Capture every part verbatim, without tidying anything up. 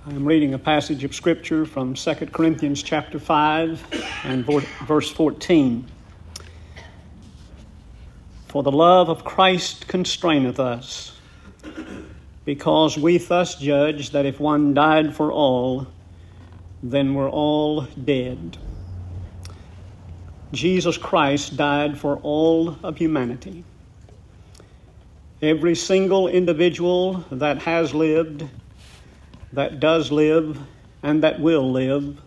I'm reading a passage of Scripture from Second Corinthians chapter five and verse fourteen. For the love of Christ constraineth us, because we thus judge that if one died for all, then we're all dead. Jesus Christ died for all of humanity. Every single individual that has lived, that does live, and that will live,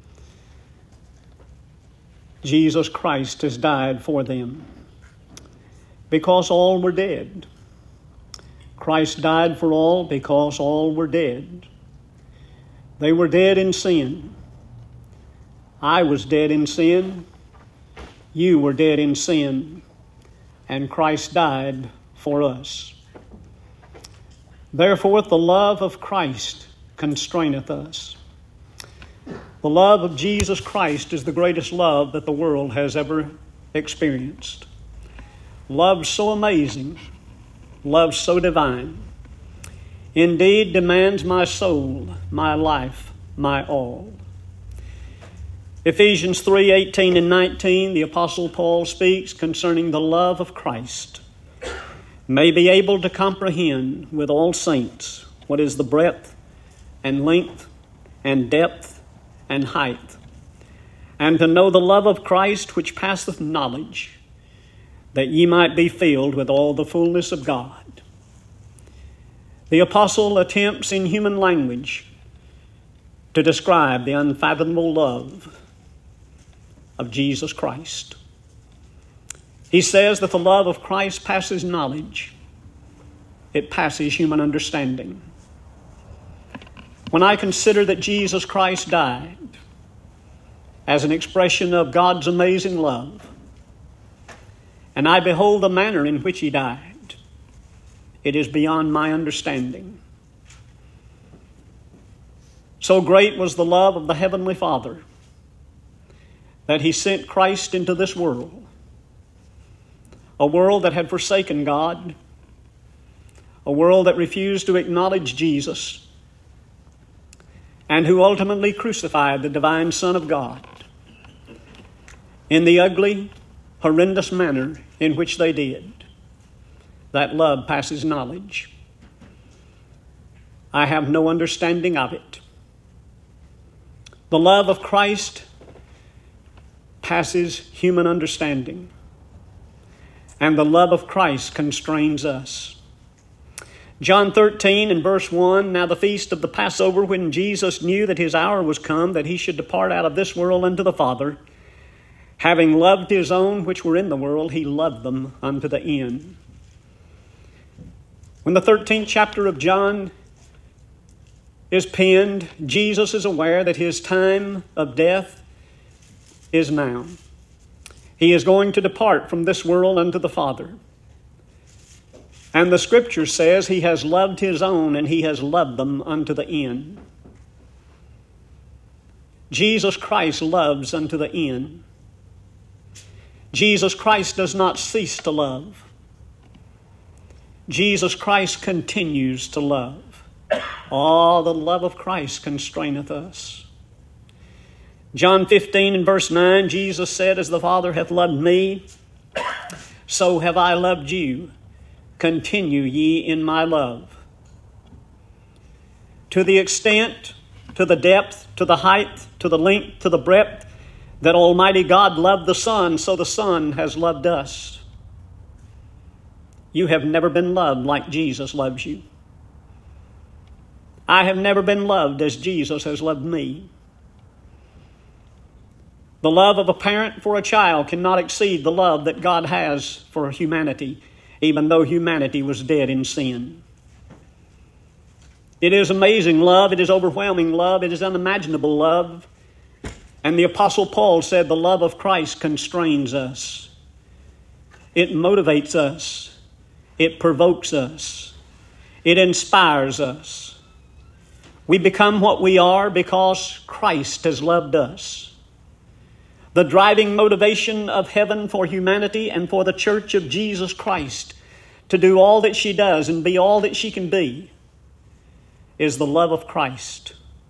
Jesus Christ has died for them, because all were dead. Christ died for all because all were dead. They were dead in sin. I was dead in sin. You were dead in sin. And Christ died for us. Therefore, the love of Christ constraineth us. The love of Jesus Christ is the greatest love that the world has ever experienced. Love so amazing, love so divine, indeed demands my soul, my life, my all. Ephesians three eighteen and nineteen, the Apostle Paul speaks concerning the love of Christ. May be able to comprehend with all saints what is the breadth and length and depth and height, and to know the love of Christ which passeth knowledge, that ye might be filled with all the fullness of God. The apostle attempts in human language to describe the unfathomable love of Jesus Christ. He says that the love of Christ passes knowledge. It passes human understanding. When I consider that Jesus Christ died as an expression of God's amazing love, and I behold the manner in which he died, it is beyond my understanding. So great was the love of the Heavenly Father that he sent Christ into this world, a world that had forsaken God, a world that refused to acknowledge Jesus, and who ultimately crucified the divine Son of God in the ugly, horrendous manner in which they did. That love passes knowledge. I have no understanding of it. The love of Christ passes human understanding, and the love of Christ constrains us. John thirteen and verse one, now the feast of the Passover, when Jesus knew that his hour was come, that he should depart out of this world unto the Father, having loved his own which were in the world, he loved them unto the end. When the thirteenth chapter of John is penned, Jesus is aware that his time of death is now. He is going to depart from this world unto the Father. And the Scripture says he has loved his own and he has loved them unto the end. Jesus Christ loves unto the end. Jesus Christ does not cease to love. Jesus Christ continues to love. Oh, the love of Christ constraineth us. John fifteen and verse nine, Jesus said, as the Father hath loved me, so have I loved you. Continue ye in my love. To the extent, to the depth, to the height, to the length, to the breadth, that Almighty God loved the Son, so the Son has loved us. You have never been loved like Jesus loves you. I have never been loved as Jesus has loved me. The love of a parent for a child cannot exceed the love that God has for humanity, even though humanity was dead in sin. It is amazing love. It is overwhelming love. It is unimaginable love. And the Apostle Paul said the love of Christ constrains us. It motivates us. It provokes us. It inspires us. We become what we are because Christ has loved us. The driving motivation of heaven for humanity and for the church of Jesus Christ to do all that she does and be all that she can be is the love of Christ.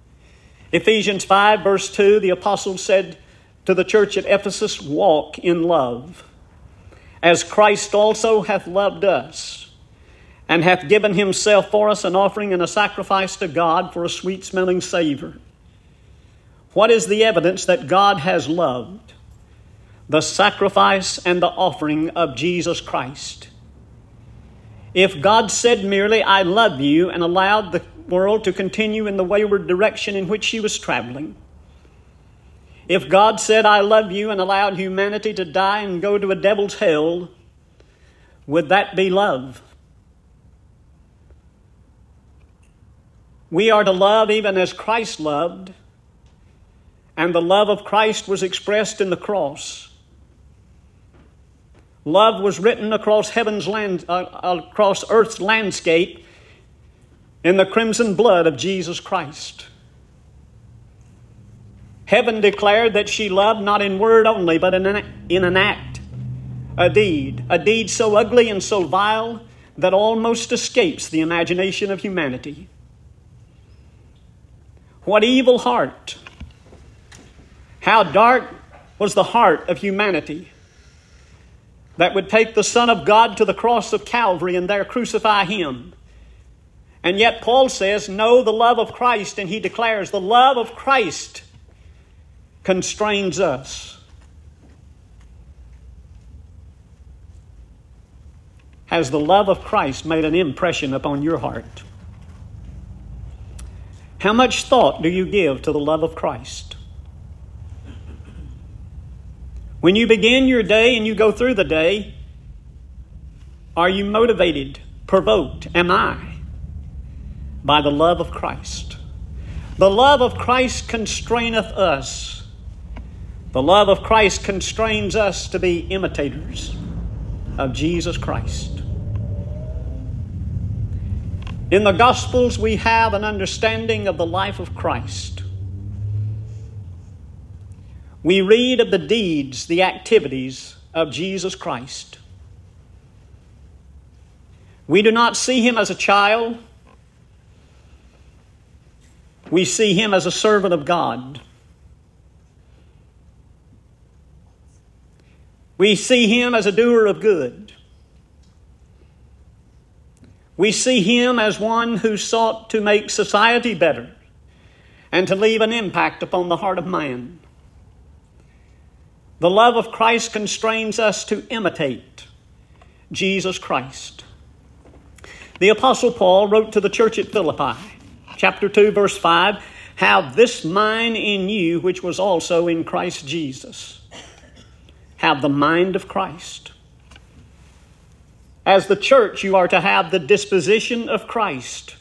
Ephesians five, verse two, the apostle said to the church at Ephesus, walk in love, as Christ also hath loved us, and hath given himself for us an offering and a sacrifice to God for a sweet-smelling savor. What is the evidence that God has loved? The sacrifice and the offering of Jesus Christ. If God said merely, I love you, and allowed the world to continue in the wayward direction in which she was traveling, if God said, I love you, and allowed humanity to die and go to a devil's hell, would that be love? We are to love even as Christ loved, and the love of Christ was expressed in the cross. Love was written across heaven's land, uh, across earth's landscape in the crimson blood of Jesus Christ. Heaven declared that she loved not in word only, but in an, in an act, a deed, a deed so ugly and so vile that almost escapes the imagination of humanity. What evil heart! How dark was the heart of humanity that would take the Son of God to the cross of Calvary and there crucify him. And yet Paul says, know the love of Christ, and he declares the love of Christ constrains us. Has the love of Christ made an impression upon your heart? How much thought do you give to the love of Christ? When you begin your day and you go through the day, are you motivated, provoked, am I, by the love of Christ? The love of Christ constraineth us. The love of Christ constrains us to be imitators of Jesus Christ. In the Gospels, we have an understanding of the life of Christ. We read of the deeds, the activities of Jesus Christ. We do not see him as a child. We see him as a servant of God. We see him as a doer of good. We see him as one who sought to make society better and to leave an impact upon the heart of man. The love of Christ constrains us to imitate Jesus Christ. The Apostle Paul wrote to the church at Philippi, chapter two, verse five, have this mind in you which was also in Christ Jesus. Have the mind of Christ. As the church, you are to have the disposition of Christ.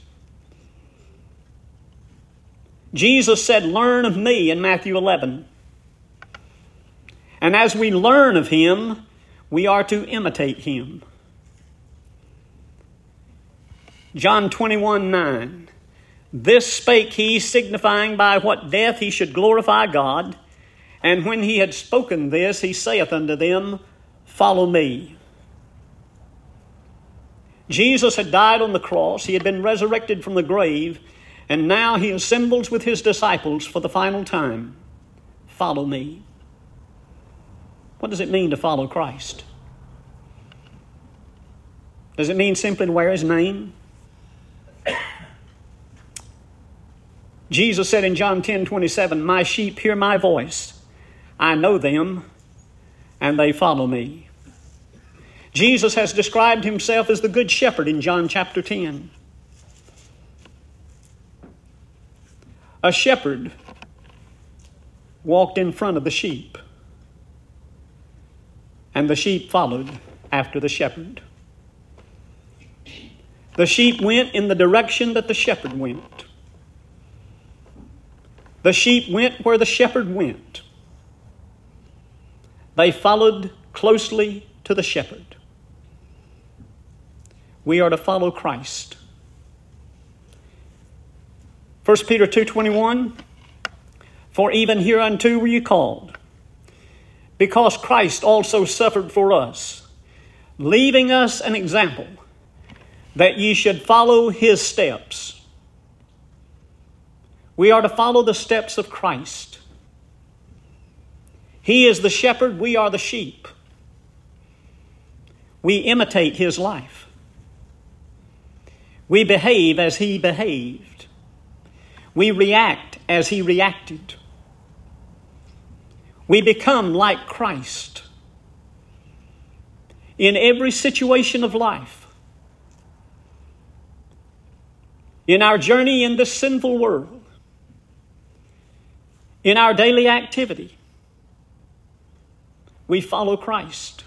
Jesus said, learn of me in Matthew eleven. And as we learn of him, we are to imitate him. John twenty-one, nine. This spake he, signifying by what death he should glorify God. And when he had spoken this, he saith unto them, follow me. Jesus had died on the cross. He had been resurrected from the grave. And now he assembles with his disciples for the final time. Follow me. What does it mean to follow Christ? Does it mean simply to wear his name? Jesus said in John ten, twenty-seven, my sheep hear my voice. I know them, and they follow me. Jesus has described himself as the good shepherd in John chapter ten. A shepherd walked in front of the sheep, and the sheep followed after the shepherd. The sheep went in the direction that the shepherd went. The sheep went where the shepherd went. They followed closely to the shepherd. We are to follow Christ. First Peter two twenty-one, for even hereunto were ye called, because Christ also suffered for us, leaving us an example, that ye should follow his steps. We are to follow the steps of Christ. He is the shepherd, we are the sheep. We imitate his life. We behave as he behaved. We react as he reacted. We become like Christ. In every situation of life, in our journey in this sinful world, in our daily activity, we follow Christ.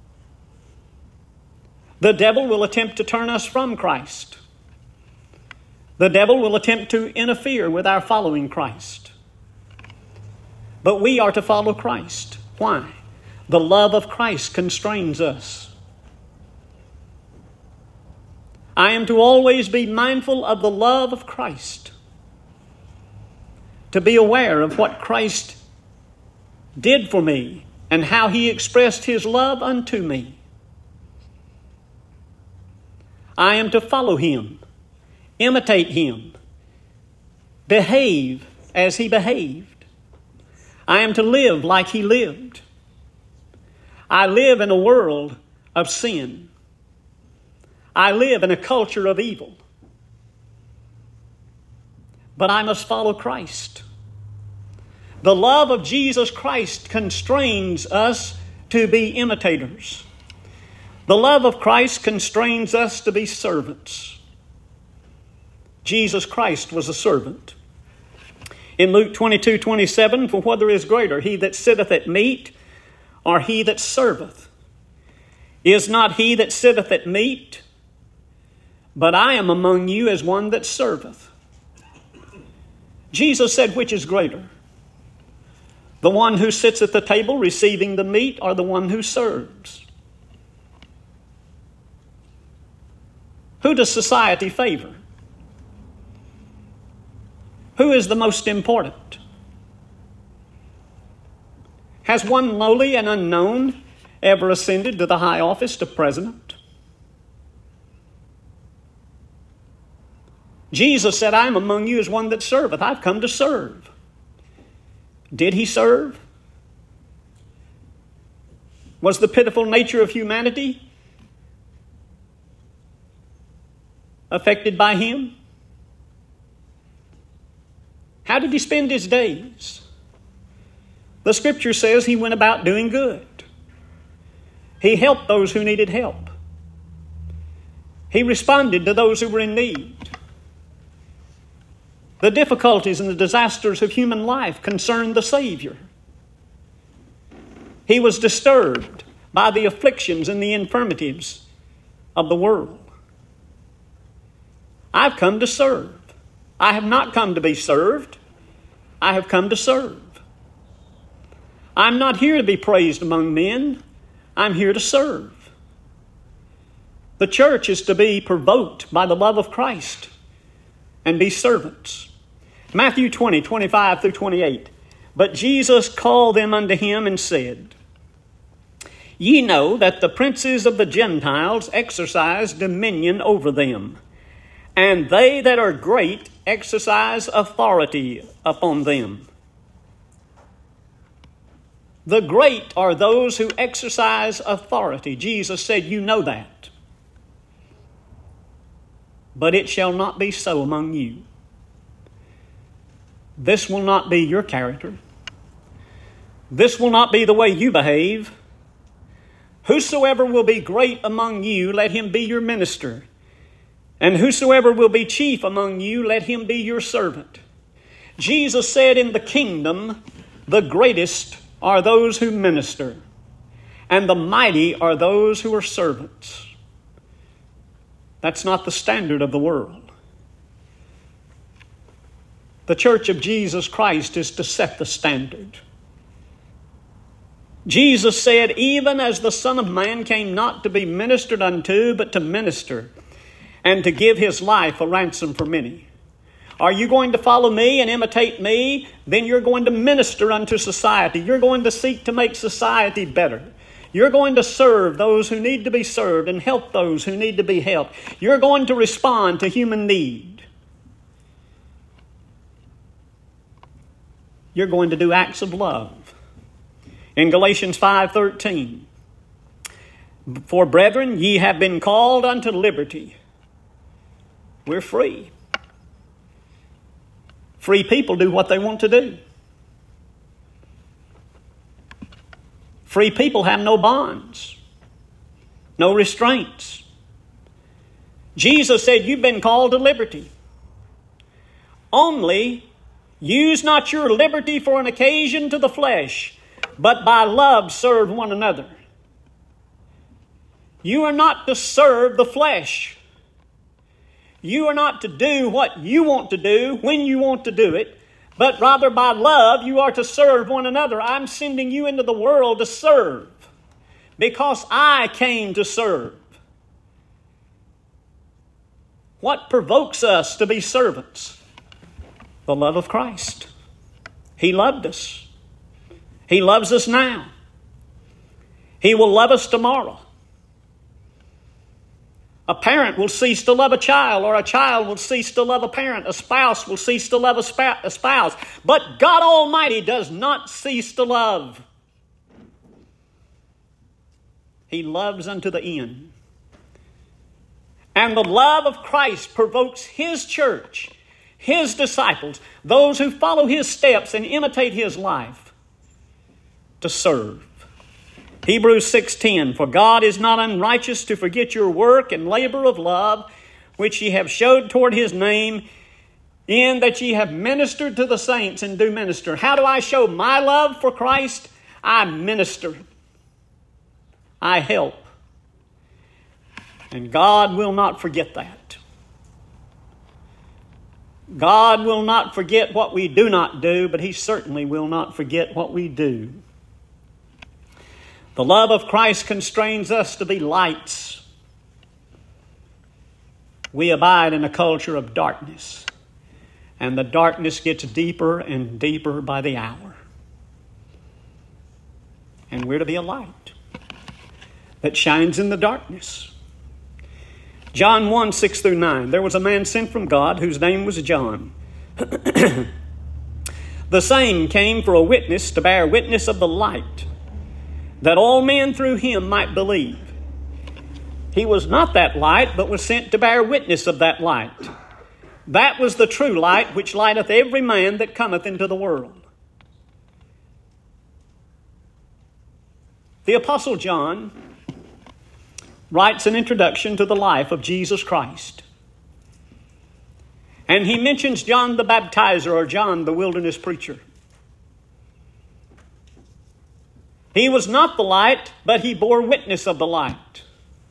The devil will attempt to turn us from Christ. The devil will attempt to interfere with our following Christ. But we are to follow Christ. Why? The love of Christ constrains us. I am to always be mindful of the love of Christ, to be aware of what Christ did for me and how he expressed his love unto me. I am to follow him, imitate him, behave as he behaved. I am to live like he lived. I live in a world of sin. I live in a culture of evil. But I must follow Christ. The love of Jesus Christ constrains us to be imitators. The love of Christ constrains us to be servants. Jesus Christ was a servant. In Luke twenty-two twenty-seven, for whether is greater, he that sitteth at meat or he that serveth? Is not he that sitteth at meat? But I am among you as one that serveth. Jesus said, which is greater? The one who sits at the table receiving the meat or the one who serves? Who does society favor? Who is the most important? Has one lowly and unknown ever ascended to the high office of president? Jesus said, I am among you as one that serveth. I've come to serve. Did he serve? Was the pitiful nature of humanity affected by him? How did he spend his days? The scripture says he went about doing good. He helped those who needed help. He responded to those who were in need. The difficulties and the disasters of human life concerned the Savior. He was disturbed by the afflictions and the infirmities of the world. I've come to serve. I have not come to be served. I have come to serve. I'm not here to be praised among men. I'm here to serve. The church is to be provoked by the love of Christ and be servants. Matthew twenty, twenty-five through twenty-eight. But Jesus called them unto him and said, Ye know that the princes of the Gentiles exercise dominion over them, and they that are great exercise authority upon them. The great are those who exercise authority. Jesus said, you know that. But it shall not be so among you. This will not be your character. This will not be the way you behave. Whosoever will be great among you, let him be your minister. And whosoever will be chief among you, let him be your servant. Jesus said in the kingdom, the greatest are those who minister, and the mighty are those who are servants. That's not the standard of the world. The church of Jesus Christ is to set the standard. Jesus said, even as the Son of Man came not to be ministered unto, but to minister, and to give his life a ransom for many. Are you going to follow me and imitate me? Then you're going to minister unto society. You're going to seek to make society better. You're going to serve those who need to be served and help those who need to be helped. You're going to respond to human need. you're going to do acts of love. In Galatians five thirteen, for brethren, ye have been called unto liberty. We're free. Free people do what they want to do. Free people have no bonds, no restraints. Jesus said, you've been called to liberty. Only use not your liberty for an occasion to the flesh, but by love serve one another. You are not to serve the flesh. You are not to do what you want to do when you want to do it, but rather by love you are to serve one another. I'm sending you into the world to serve because I came to serve. What provokes us to be servants? The love of Christ. He loved us. He loves us now. He will love us tomorrow. A parent will cease to love a child, or a child will cease to love a parent. A spouse will cease to love a spouse. But God Almighty does not cease to love. He loves unto the end. And the love of Christ provokes His church, His disciples, those who follow His steps and imitate His life, to serve. Hebrews six ten, for God is not unrighteous to forget your work and labor of love, which ye have showed toward His name, in that ye have ministered to the saints and do minister. How do I show my love for Christ? I minister. I help. And God will not forget that. God will not forget what we do not do, but He certainly will not forget what we do. The love of Christ constrains us to be lights. We abide in a culture of darkness, and the darkness gets deeper and deeper by the hour. And we're to be a light that shines in the darkness. John one, six through nine. There was a man sent from God whose name was John. The same came for a witness to bear witness of the light, that all men through him might believe. He was not that light, but was sent to bear witness of that light. That was the true light, which lighteth every man that cometh into the world. The Apostle John writes an introduction to the life of Jesus Christ. And he mentions John the Baptizer, or John the wilderness preacher. He was not the light, but he bore witness of the light.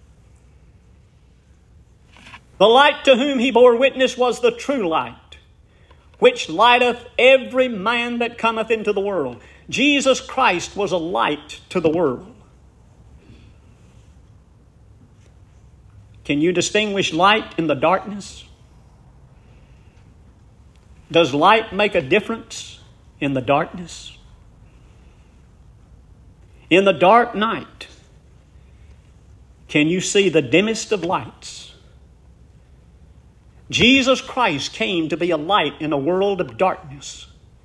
The light to whom he bore witness was the true light, which lighteth every man that cometh into the world. Jesus Christ was a light to the world. Can you distinguish light in the darkness? Does light make a difference in the darkness? In the dark night, can you see the dimmest of lights? Jesus Christ came to be a light in a world of darkness.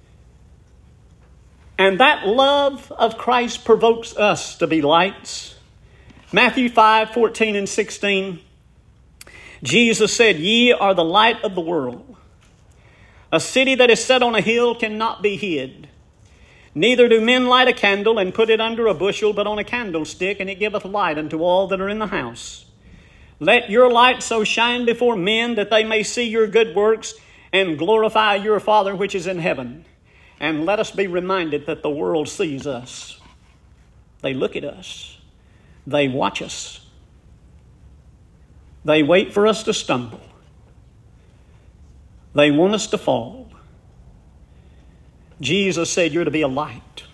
And that love of Christ provokes us to be lights. Matthew five, fourteen and sixteen, Jesus said, ye are the light of the world. A city that is set on a hill cannot be hid. Neither do men light a candle and put it under a bushel, but on a candlestick, and it giveth light unto all that are in the house. Let your light so shine before men that they may see your good works and glorify your Father which is in heaven. And let us be reminded that the world sees us. They look at us. They watch us. They wait for us to stumble. They want us to fall. Jesus said, you're to be a light.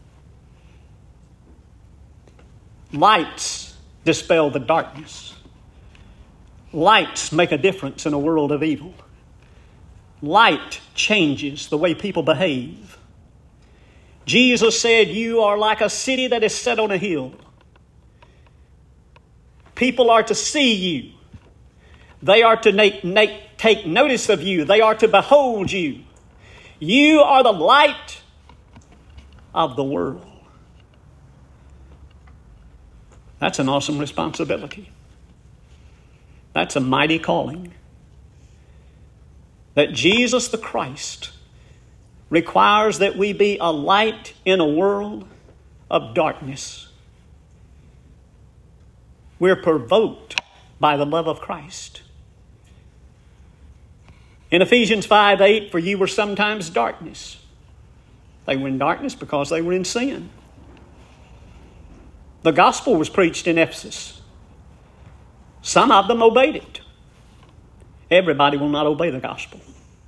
Lights dispel the darkness. Lights make a difference in a world of evil. Light changes the way people behave. Jesus said, you are like a city that is set on a hill. People are to see you. They are to make, make, take notice of you. They are to behold you. You are the light of the world. That's an awesome responsibility. That's a mighty calling. That Jesus the Christ requires that we be a light in a world of darkness. We're provoked by the love of Christ. In Ephesians five eight, for you were sometimes darkness. They were in darkness because they were in sin. The gospel was preached in Ephesus. Some of them obeyed it. Everybody will not obey the gospel.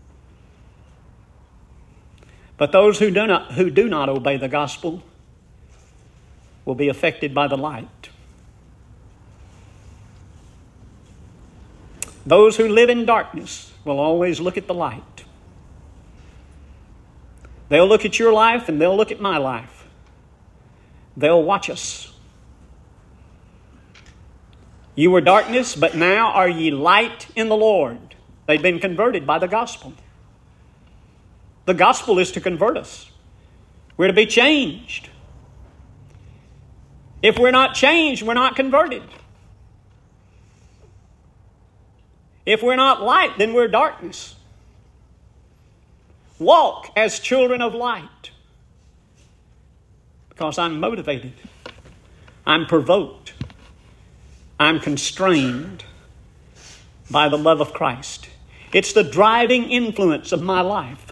But those who do not, who do not obey the gospel will be affected by the light. Those who live in darkness will always look at the light. They'll look at your life and they'll look at my life. They'll watch us. You were darkness, but now are ye light in the Lord. They've been converted by the gospel. The gospel is to convert us. We're to be changed. If we're not changed, we're not converted. If we're not light, then we're darkness. Walk as children of light. Because I'm motivated. I'm provoked. I'm constrained by the love of Christ. It's the driving influence of my life.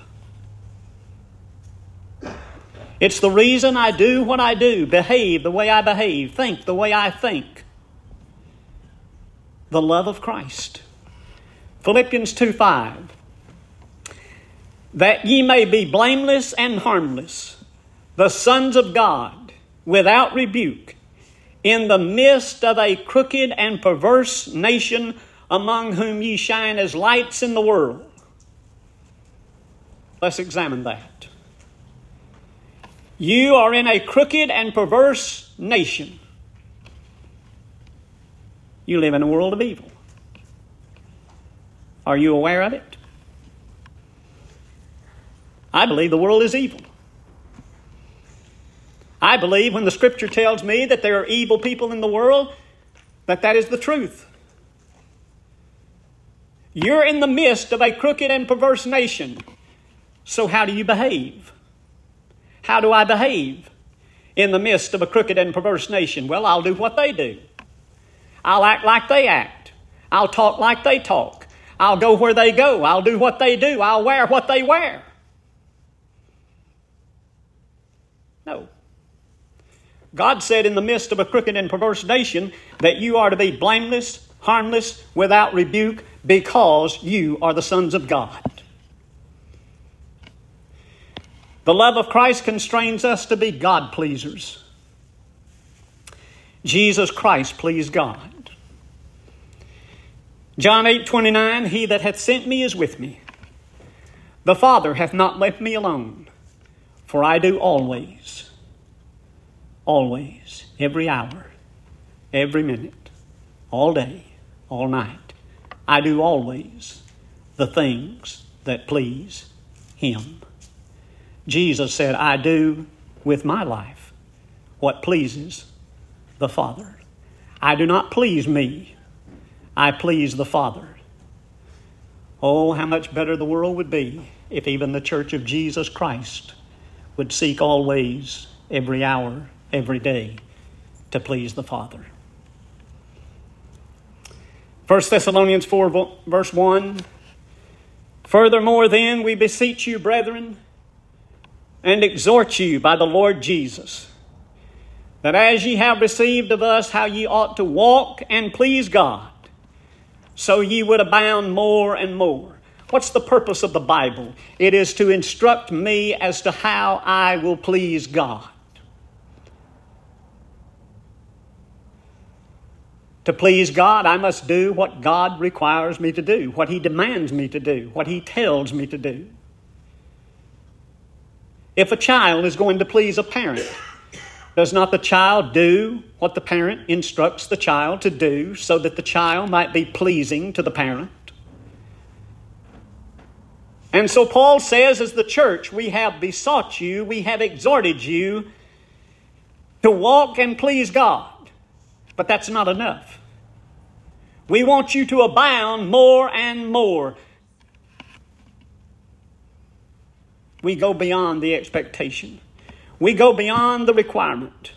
It's the reason I do what I do, behave the way I behave, think the way I think. The love of Christ. Philippians two five. That ye may be blameless and harmless, the sons of God, without rebuke, in the midst of a crooked and perverse nation, among whom ye shine as lights in the world. Let's examine that. You are in a crooked and perverse nation. You live in a world of evil. Are you aware of it? I believe the world is evil. I believe when the Scripture tells me that there are evil people in the world, that that is the truth. You're in the midst of a crooked and perverse nation. So how do you behave? How do I behave in the midst of a crooked and perverse nation? Well, I'll do what they do. I'll act like they act. I'll talk like they talk. I'll go where they go. I'll do what they do. I'll wear what they wear. No. God said in the midst of a crooked and perverse nation that you are to be blameless, harmless, without rebuke, because you are the sons of God. The love of Christ constrains us to be God pleasers. Jesus Christ pleased God. John eight twenty-nine, he that hath sent me is with me. The Father hath not left me alone, for I do always, always, every hour, every minute, all day, all night, I do always the things that please Him. Jesus said, I do with my life what pleases the Father. I do not please me. I please the Father. Oh, how much better the world would be if even the Church of Jesus Christ would seek always, every hour, every day, to please the Father. First Thessalonians four, verse one. Furthermore then, we beseech you, brethren, and exhort you by the Lord Jesus, that as ye have received of us how ye ought to walk and please God, so ye would abound more and more. What's the purpose of the Bible? It is to instruct me as to how I will please God. To please God, I must do what God requires me to do, what He demands me to do, what He tells me to do. If a child is going to please a parent, does not the child do what the parent instructs the child to do so that the child might be pleasing to the parent? And so Paul says, as the church, we have besought you, we have exhorted you to walk and please God. But that's not enough. We want you to abound more and more. We go beyond the expectation. We go beyond the requirement.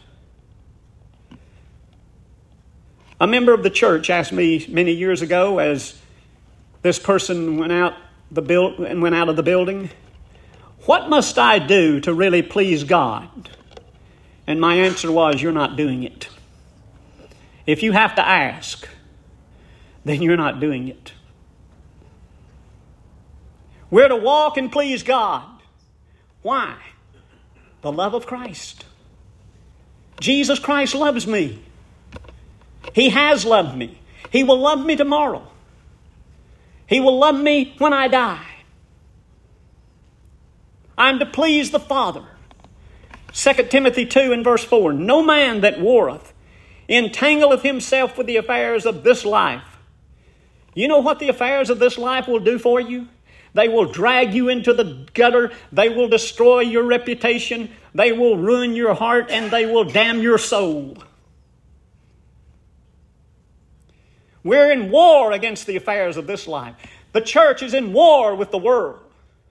A member of the church asked me many years ago, as this person went out the build and went out of the building, "What must I do to really please God?" And my answer was, "You're not doing it. If you have to ask, then you're not doing it." We're to walk and please God. Why? The love of Christ. Jesus Christ loves me. He has loved me. He will love me tomorrow. He will love me when I die. I'm to please the Father. Second Timothy two and verse four, "No man that warreth entangleth himself with the affairs of this life." You know what the affairs of this life will do for you? They will drag you into the gutter. They will destroy your reputation. They will ruin your heart, and they will damn your soul. We're in war against the affairs of this life. The church is in war with the world.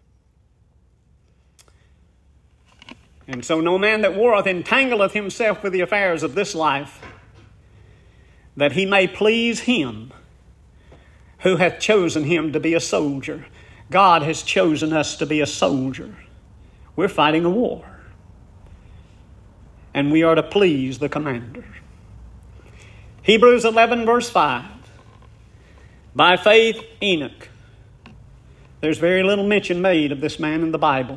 And so no man that warreth entangleth himself with the affairs of this life, that he may please him who hath chosen him to be a soldier. God has chosen us to be a soldier. We're fighting a war. And we are to please the commander. Hebrews eleven verse five. By faith, Enoch. There's very little mention made of this man in the Bible.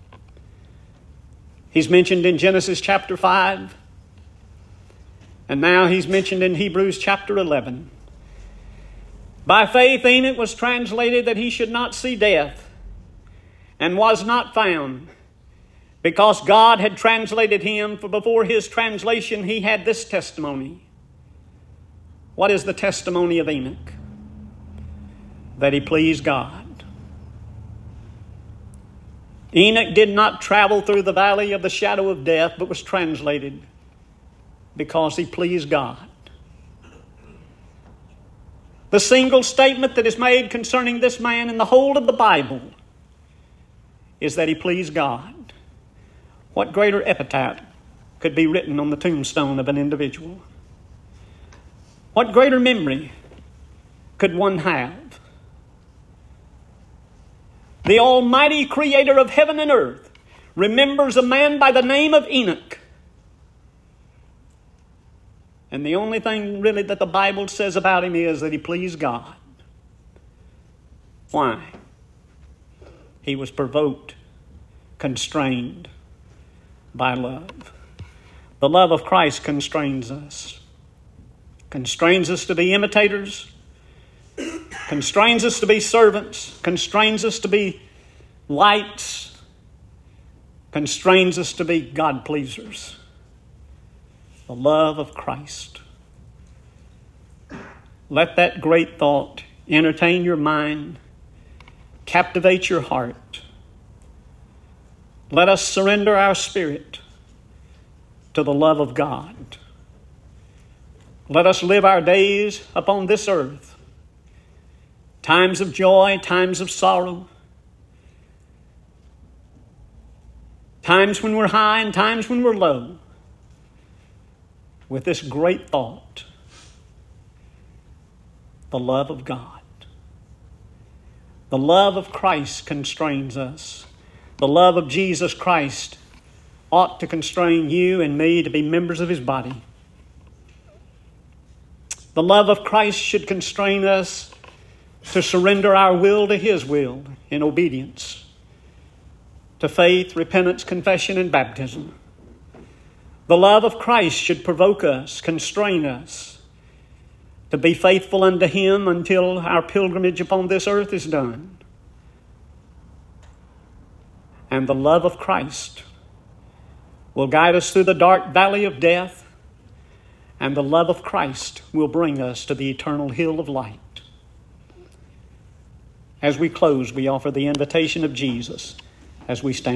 He's mentioned in Genesis chapter five. And now he's mentioned in Hebrews chapter eleven. By faith, Enoch was translated that he should not see death, and was not found, because God had translated him, for before his translation he had this testimony. What is the testimony of Enoch? That he pleased God. Enoch did not travel through the valley of the shadow of death, but was translated because he pleased God. The single statement that is made concerning this man in the whole of the Bible is that he pleased God. What greater epitaph could be written on the tombstone of an individual? What greater memory could one have? The Almighty Creator of heaven and earth remembers a man by the name of Enoch. And the only thing really that the Bible says about him is that he pleased God. Why? He was provoked, constrained by love. The love of Christ constrains us. Constrains us to be imitators. Constrains us to be servants. Constrains us to be lights. Constrains us to be God pleasers. The love of Christ. Let that great thought entertain your mind, captivate your heart. Let us surrender our spirit to the love of God. Let us live our days upon this earth, times of joy, times of sorrow, times when we're high and times when we're low, with this great thought, the love of God. The love of Christ constrains us. The love of Jesus Christ ought to constrain you and me to be members of His body. The love of Christ should constrain us to surrender our will to His will in obedience, to faith, repentance, confession, and baptism. The love of Christ should provoke us, constrain us to be faithful unto Him until our pilgrimage upon this earth is done. And the love of Christ will guide us through the dark valley of death, and the love of Christ will bring us to the eternal hill of light. As we close, we offer the invitation of Jesus as we stand.